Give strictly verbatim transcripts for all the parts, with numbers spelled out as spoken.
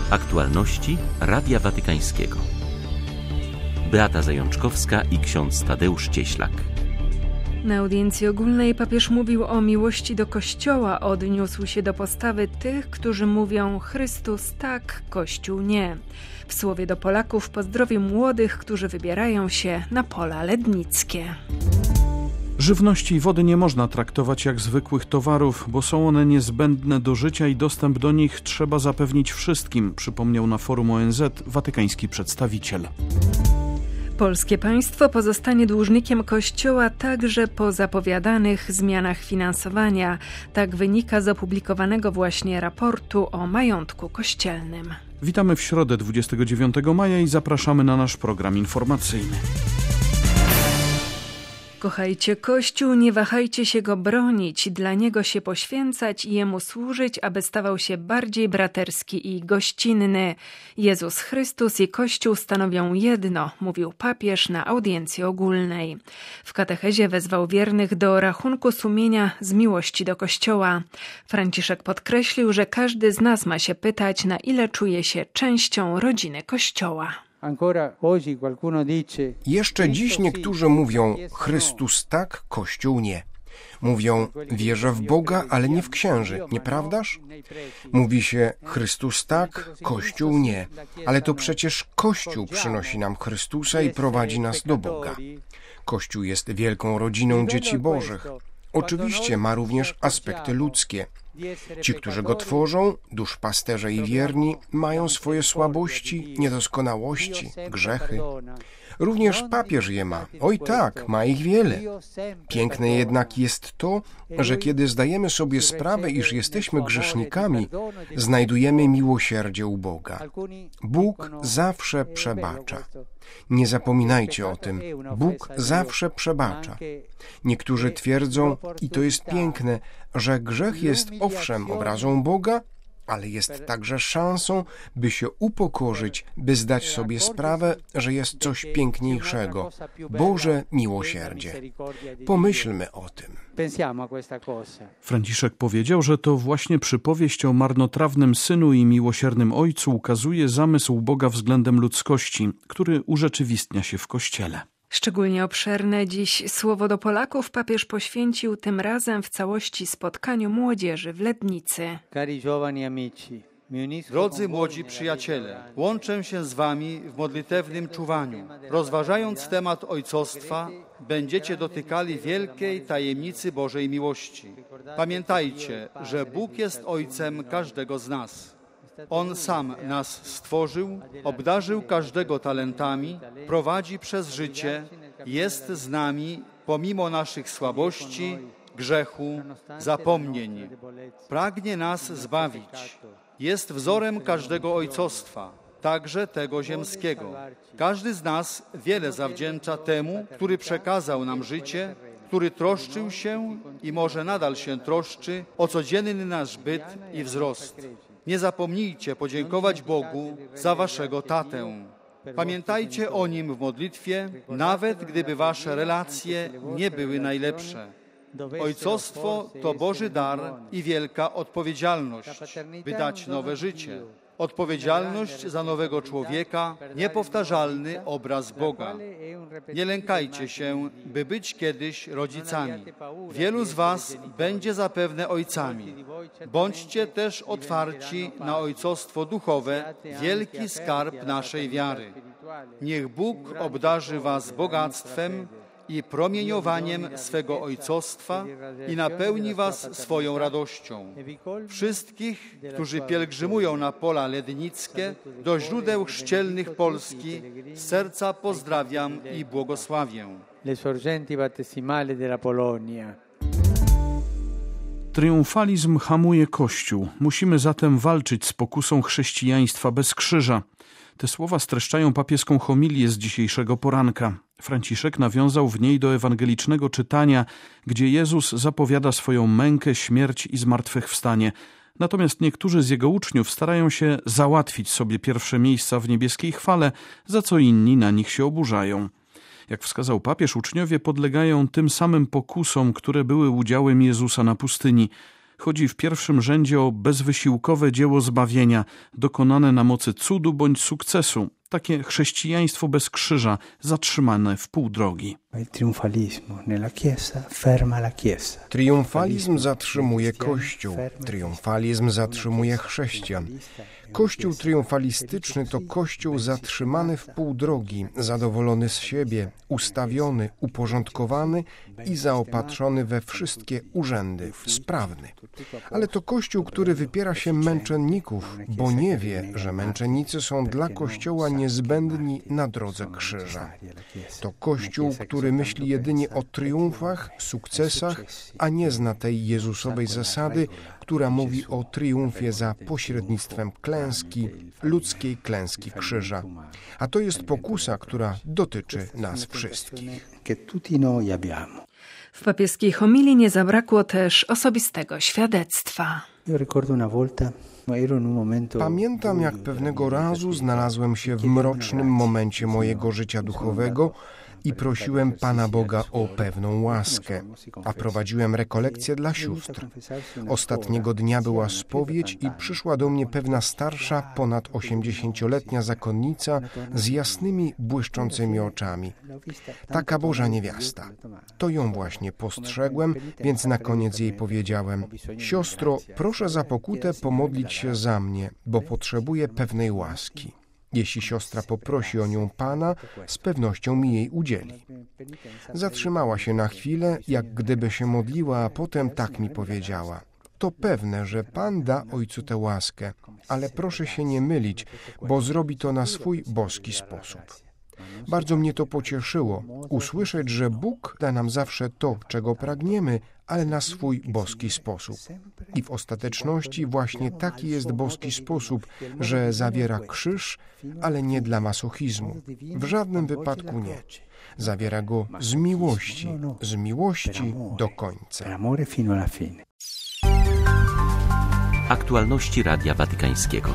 Aktualności Radia Watykańskiego. Beata Zajączkowska i ksiądz Tadeusz Cieślak. Na audiencji ogólnej papież mówił o miłości do Kościoła, odniósł się do postawy tych, którzy mówią Chrystus tak, Kościół nie. W słowie do Polaków pozdrowił młodych, którzy wybierają się na pola lednickie. Żywności i wody nie można traktować jak zwykłych towarów, bo są one niezbędne do życia i dostęp do nich trzeba zapewnić wszystkim, przypomniał na forum O N Z watykański przedstawiciel. Polskie państwo pozostanie dłużnikiem Kościoła także po zapowiadanych zmianach finansowania. Tak wynika z opublikowanego właśnie raportu o majątku kościelnym. Witamy w środę dwudziestego dziewiątego maja i zapraszamy na nasz program informacyjny. Kochajcie Kościół, nie wahajcie się go bronić, dla niego się poświęcać i jemu służyć, aby stawał się bardziej braterski i gościnny. Jezus Chrystus i Kościół stanowią jedno, mówił papież na audiencji ogólnej. W katechezie wezwał wiernych do rachunku sumienia z miłości do Kościoła. Franciszek podkreślił, że każdy z nas ma się pytać, na ile czuje się częścią rodziny Kościoła. Jeszcze dziś niektórzy mówią Chrystus tak, Kościół nie. Mówią, wierzę w Boga, ale nie w księży, nieprawdaż? Mówi się Chrystus tak, Kościół nie, ale to przecież Kościół przynosi nam Chrystusa i prowadzi nas do Boga. Kościół jest wielką rodziną dzieci Bożych. Oczywiście ma również aspekty ludzkie. Ci, którzy go tworzą, duszpasterze i wierni, mają swoje słabości, niedoskonałości, grzechy. Również papież je ma. Oj tak, ma ich wiele. Piękne jednak jest to, że kiedy zdajemy sobie sprawę, iż jesteśmy grzesznikami, znajdujemy miłosierdzie u Boga. Bóg zawsze przebacza. Nie zapominajcie o tym. Bóg zawsze przebacza. Niektórzy twierdzą, i to jest piękne, że grzech jest owszem obrazą Boga, ale jest także szansą, by się upokorzyć, by zdać sobie sprawę, że jest coś piękniejszego. Boże miłosierdzie. Pomyślmy o tym. Franciszek powiedział, że to właśnie przypowieść o marnotrawnym synu i miłosiernym ojcu ukazuje zamysł Boga względem ludzkości, który urzeczywistnia się w Kościele. Szczególnie obszerne dziś słowo do Polaków papież poświęcił tym razem w całości spotkaniu młodzieży w Lednicy. Drodzy młodzi przyjaciele, łączę się z wami w modlitewnym czuwaniu. Rozważając temat ojcostwa, będziecie dotykali wielkiej tajemnicy Bożej miłości. Pamiętajcie, że Bóg jest Ojcem każdego z nas. On sam nas stworzył, obdarzył każdego talentami, prowadzi przez życie, jest z nami pomimo naszych słabości, grzechu, zapomnień. Pragnie nas zbawić. Jest wzorem każdego ojcostwa, także tego ziemskiego. Każdy z nas wiele zawdzięcza temu, który przekazał nam życie, który troszczył się i może nadal się troszczy o codzienny nasz byt i wzrost. Nie zapomnijcie podziękować Bogu za waszego tatę. Pamiętajcie o Nim w modlitwie, nawet gdyby wasze relacje nie były najlepsze. Ojcostwo to Boży dar i wielka odpowiedzialność, by dać nowe życie. Odpowiedzialność za nowego człowieka, niepowtarzalny obraz Boga. Nie lękajcie się, by być kiedyś rodzicami. Wielu z was będzie zapewne ojcami. Bądźcie też otwarci na ojcostwo duchowe, wielki skarb naszej wiary. Niech Bóg obdarzy was bogactwem i promieniowaniem swego ojcostwa i napełni was swoją radością. Wszystkich, którzy pielgrzymują na pola lednickie do źródeł chrzcielnych Polski, z serca pozdrawiam i błogosławię. Le sorgenti battesimali della Polonia. Triumfalizm hamuje Kościół. Musimy zatem walczyć z pokusą chrześcijaństwa bez krzyża. Te słowa streszczają papieską homilię z dzisiejszego poranka. Franciszek nawiązał w niej do ewangelicznego czytania, gdzie Jezus zapowiada swoją mękę, śmierć i zmartwychwstanie. Natomiast niektórzy z jego uczniów starają się załatwić sobie pierwsze miejsca w niebieskiej chwale, za co inni na nich się oburzają. Jak wskazał papież, uczniowie podlegają tym samym pokusom, które były udziałem Jezusa na pustyni. Chodzi w pierwszym rzędzie o bezwysiłkowe dzieło zbawienia, dokonane na mocy cudu bądź sukcesu. Takie chrześcijaństwo bez krzyża, zatrzymane w pół drogi. Triumfalizm zatrzymuje Kościół, triumfalizm zatrzymuje chrześcijan. Kościół triumfalistyczny to Kościół zatrzymany w pół drogi, zadowolony z siebie, ustawiony, uporządkowany i zaopatrzony we wszystkie urzędy, sprawny. Ale to Kościół, który wypiera się męczenników, bo nie wie, że męczennicy są dla Kościoła niezbędni na drodze krzyża. To Kościół, który myśli jedynie o triumfach, sukcesach, a nie zna tej Jezusowej zasady, która mówi o triumfie za pośrednictwem klęski, ludzkiej klęski krzyża. A to jest pokusa, która dotyczy nas wszystkich. W papieskiej homilii nie zabrakło też osobistego świadectwa. Pamiętam, jak pewnego razu znalazłem się w mrocznym momencie mojego życia duchowego i prosiłem Pana Boga o pewną łaskę, a prowadziłem rekolekcje dla sióstr. Ostatniego dnia była spowiedź i przyszła do mnie pewna starsza, ponad osiemdziesięcioletnia zakonnica z jasnymi, błyszczącymi oczami. Taka Boża niewiasta. To ją właśnie postrzegłem, więc na koniec jej powiedziałem: siostro, proszę za pokutę pomodlić się za mnie, bo potrzebuję pewnej łaski. Jeśli siostra poprosi o nią Pana, z pewnością mi jej udzieli. Zatrzymała się na chwilę, jak gdyby się modliła, a potem tak mi powiedziała: to pewne, że Pan da ojcu tę łaskę, ale proszę się nie mylić, bo zrobi to na swój boski sposób. Bardzo mnie to pocieszyło, usłyszeć, że Bóg da nam zawsze to, czego pragniemy, ale na swój boski sposób. I w ostateczności właśnie taki jest boski sposób, że zawiera krzyż, ale nie dla masochizmu. W żadnym wypadku nie. Zawiera go z miłości, z miłości do końca. Aktualności Radia Watykańskiego.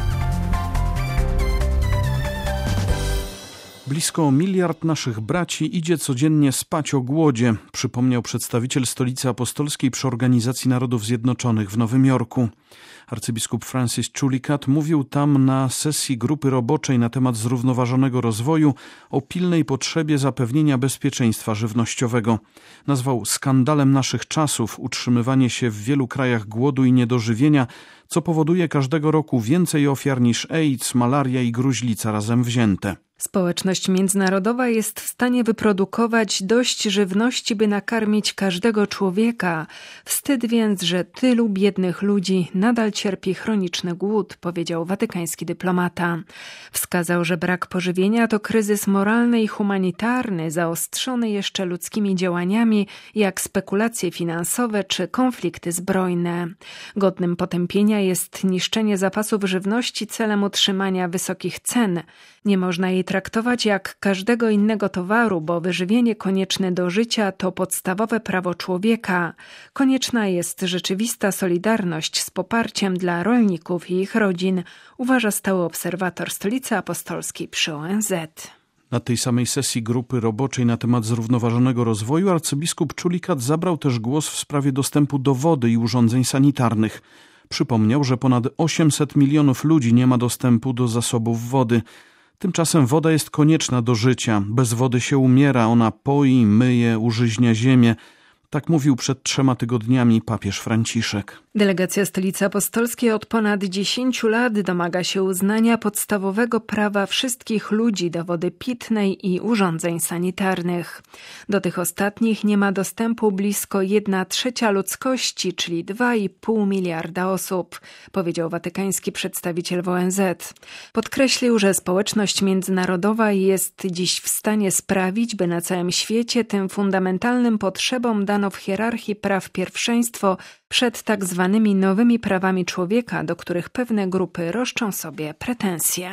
Blisko miliard naszych braci idzie codziennie spać o głodzie, przypomniał przedstawiciel Stolicy Apostolskiej przy Organizacji Narodów Zjednoczonych w Nowym Jorku. Arcybiskup Francis Chulikat mówił tam na sesji grupy roboczej na temat zrównoważonego rozwoju o pilnej potrzebie zapewnienia bezpieczeństwa żywnościowego. Nazwał skandalem naszych czasów utrzymywanie się w wielu krajach głodu i niedożywienia, co powoduje każdego roku więcej ofiar niż AIDS, malaria i gruźlica razem wzięte. Społeczność międzynarodowa jest w stanie wyprodukować dość żywności, by nakarmić każdego człowieka. Wstyd więc, że tylu biednych ludzi nadal cierpi chroniczny głód, powiedział watykański dyplomata. Wskazał, że brak pożywienia to kryzys moralny i humanitarny, zaostrzony jeszcze ludzkimi działaniami, jak spekulacje finansowe czy konflikty zbrojne. Godnym potępienia jest niszczenie zapasów żywności celem utrzymania wysokich cen. Nie można jej traktować jak każdego innego towaru, bo wyżywienie konieczne do życia to podstawowe prawo człowieka. Konieczna jest rzeczywista solidarność z poparciem dla rolników i ich rodzin, uważa stały obserwator Stolicy Apostolskiej przy O N Z. Na tej samej sesji grupy roboczej na temat zrównoważonego rozwoju arcybiskup Chulikat zabrał też głos w sprawie dostępu do wody i urządzeń sanitarnych. Przypomniał, że ponad osiemset milionów ludzi nie ma dostępu do zasobów wody. Tymczasem woda jest konieczna do życia. Bez wody się umiera, ona poi, myje, użyźnia ziemię. Tak mówił przed trzema tygodniami papież Franciszek. Delegacja Stolicy Apostolskiej od ponad dziesięciu lat domaga się uznania podstawowego prawa wszystkich ludzi do wody pitnej i urządzeń sanitarnych. Do tych ostatnich nie ma dostępu blisko jedna trzecia ludzkości, czyli dwa i pół miliarda osób, powiedział watykański przedstawiciel w O N Z. Podkreślił, że społeczność międzynarodowa jest dziś w stanie sprawić, by na całym świecie tym fundamentalnym potrzebom dano w hierarchii praw pierwszeństwo przed tak zwanymi nowymi prawami człowieka, do których pewne grupy roszczą sobie pretensje.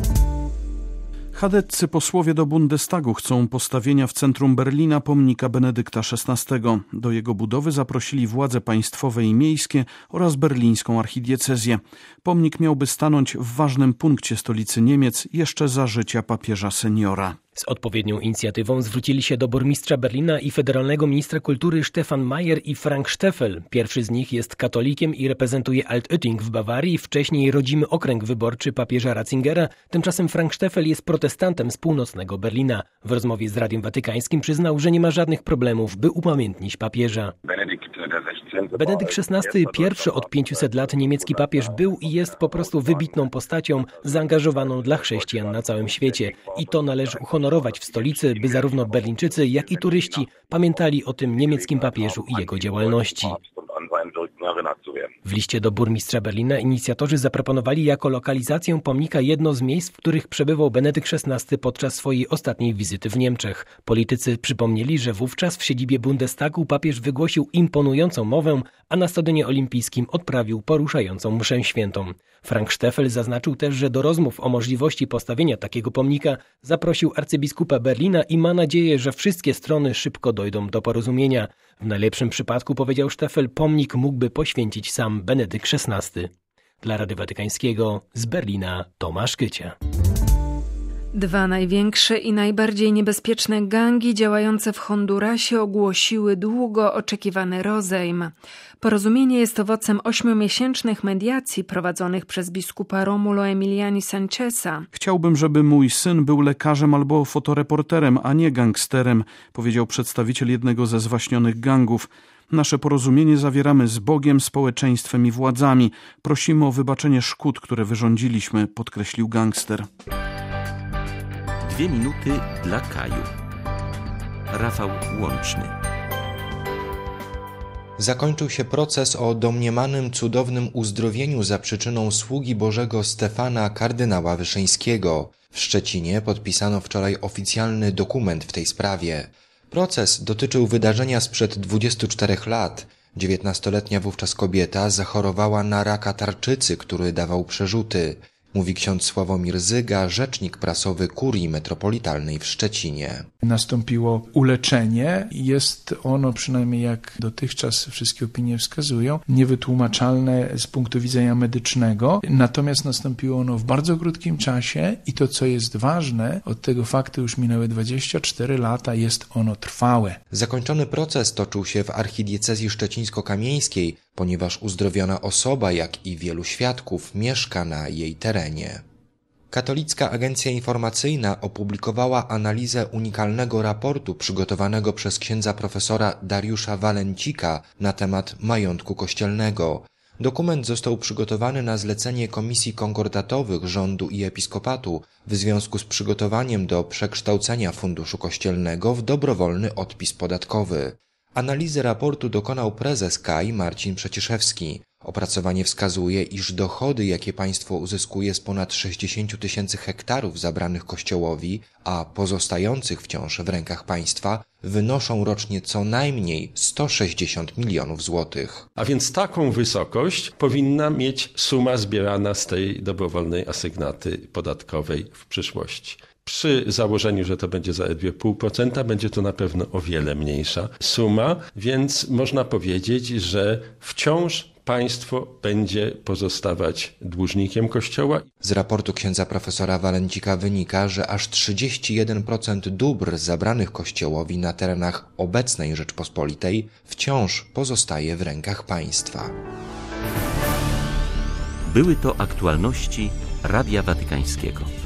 Chadeccy posłowie do Bundestagu chcą postawienia w centrum Berlina pomnika Benedykta szesnastego. Do jego budowy zaprosili władze państwowe i miejskie oraz berlińską archidiecezję. Pomnik miałby stanąć w ważnym punkcie stolicy Niemiec jeszcze za życia papieża seniora. Z odpowiednią inicjatywą zwrócili się do burmistrza Berlina i federalnego ministra kultury Stefan Mayer i Frank Steffel. Pierwszy z nich jest katolikiem i reprezentuje Altötting w Bawarii, wcześniej rodzimy okręg wyborczy papieża Ratzingera. Tymczasem Frank Steffel jest protestantem z północnego Berlina. W rozmowie z Radiem Watykańskim przyznał, że nie ma żadnych problemów, by upamiętnić papieża. Benedykt szesnasty, pierwszy od pięciuset lat niemiecki papież, był i jest po prostu wybitną postacią, zaangażowaną dla chrześcijan na całym świecie. I to należy uhonorować w stolicy, by zarówno Berlińczycy, jak i turyści pamiętali o tym niemieckim papieżu i jego działalności. W liście do burmistrza Berlina inicjatorzy zaproponowali jako lokalizację pomnika jedno z miejsc, w których przebywał Benedykt szesnasty podczas swojej ostatniej wizyty w Niemczech. Politycy przypomnieli, że wówczas w siedzibie Bundestagu papież wygłosił imponującą mowę, a na Stadionie Olimpijskim odprawił poruszającą mszę świętą. Frank Steffel zaznaczył też, że do rozmów o możliwości postawienia takiego pomnika zaprosił arcybiskupa Berlina i ma nadzieję, że wszystkie strony szybko dojdą do porozumienia. W najlepszym przypadku, powiedział Steffel, pomnik mógłby poświęcić sam Benedykt szesnasty. Dla Rady Watykańskiego z Berlina Tomasz Kycia. Dwa największe i najbardziej niebezpieczne gangi działające w Hondurasie ogłosiły długo oczekiwany rozejm. Porozumienie jest owocem ośmiomiesięcznych mediacji prowadzonych przez biskupa Romulo Emiliani Sancheza. Chciałbym, żeby mój syn był lekarzem albo fotoreporterem, a nie gangsterem, powiedział przedstawiciel jednego ze zwaśnionych gangów. Nasze porozumienie zawieramy z Bogiem, społeczeństwem i władzami. Prosimy o wybaczenie szkód, które wyrządziliśmy, podkreślił gangster. Dwie minuty dla Kaju. Rafał Łączny. Zakończył się proces o domniemanym cudownym uzdrowieniu za przyczyną sługi Bożego Stefana kardynała Wyszyńskiego. W Szczecinie podpisano wczoraj oficjalny dokument w tej sprawie. Proces dotyczył wydarzenia sprzed dwudziestu czterech lat. dziewiętnastoletnia wówczas kobieta zachorowała na raka tarczycy, który dawał przerzuty. Mówi ksiądz Sławomir Zyga, rzecznik prasowy Kurii Metropolitalnej w Szczecinie. Nastąpiło uleczenie. Jest ono, przynajmniej jak dotychczas wszystkie opinie wskazują, niewytłumaczalne z punktu widzenia medycznego. Natomiast nastąpiło ono w bardzo krótkim czasie i to, co jest ważne, od tego faktu już minęły dwadzieścia cztery lata, jest ono trwałe. Zakończony proces toczył się w archidiecezji szczecińsko-kamieńskiej, ponieważ uzdrowiona osoba, jak i wielu świadków, mieszka na jej terenie. Katolicka Agencja Informacyjna opublikowała analizę unikalnego raportu przygotowanego przez księdza profesora Dariusza Walencika na temat majątku kościelnego. Dokument został przygotowany na zlecenie Komisji Konkordatowych Rządu i Episkopatu w związku z przygotowaniem do przekształcenia Funduszu Kościelnego w dobrowolny odpis podatkowy. Analizy raportu dokonał prezes K A I Marcin Przeciszewski. Opracowanie wskazuje, iż dochody, jakie państwo uzyskuje z ponad sześćdziesięciu tysięcy hektarów zabranych Kościołowi, a pozostających wciąż w rękach państwa, wynoszą rocznie co najmniej sto sześćdziesiąt milionów złotych. A więc taką wysokość powinna mieć suma zbierana z tej dobrowolnej asygnaty podatkowej w przyszłości. Przy założeniu, że to będzie zaledwie zero przecinek pięć procent, będzie to na pewno o wiele mniejsza suma, więc można powiedzieć, że wciąż państwo będzie pozostawać dłużnikiem Kościoła. Z raportu księdza profesora Walencika wynika, że aż trzydzieści jeden procent dóbr zabranych Kościołowi na terenach obecnej Rzeczpospolitej wciąż pozostaje w rękach państwa. Były to aktualności Radia Watykańskiego.